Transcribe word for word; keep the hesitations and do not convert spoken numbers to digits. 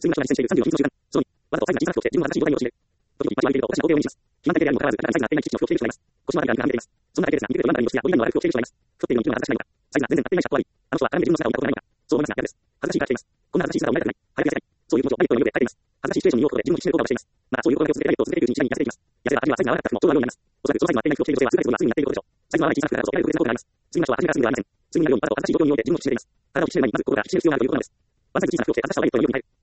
すぐに実践しているさんじゅうの秘密の習慣。そのに、わざとサイズが小さなくて自分は正しい状態を用意している。時々、一番言うと私は欧米を意味します。肥満体型であるにもかかわらず、かなりサイズが合っていない基地の服を着ている人がいます。腰回りが肉がはみ出ています。そんな体型ですが、肉で不満足にしてやボディラインの悪い服を着ている人がいます。太っているのに気分が恥ずかしくないのか。サイズが全然合っていない人は悪い。あの人はあらゆる自分の姿を見たことがないのか。そう思いますが、嫌です。恥ずかしいから着ています。こんな恥ずかしい姿を見られたくない。早く痩せたい。そういう気持ちをダイエットの色で書いています。恥ずかしいシチュエーションに身を置くことで自分の基地で効果をしています。また、そういう心がけを続けてダイエットを続けているうちに次第に痩せていきます。痩せれば足にはサイズが合わなくてもちょうど合うようになります。おそらくそのサイズが合っていない服を着ている女性は数ヶ月後にはすぐになっていることでしょう。サイズの合わない小さな服だからこそやはり特別な効果があります。次の人は初めからすぐではありません。すぐになるようにわざと恥ずかしい状況において自分の基地でいます。体を基地でないまず心が基地で必要があるということなのです。わざと小さな服を着て恥ずかしさをダイエットの色に変える。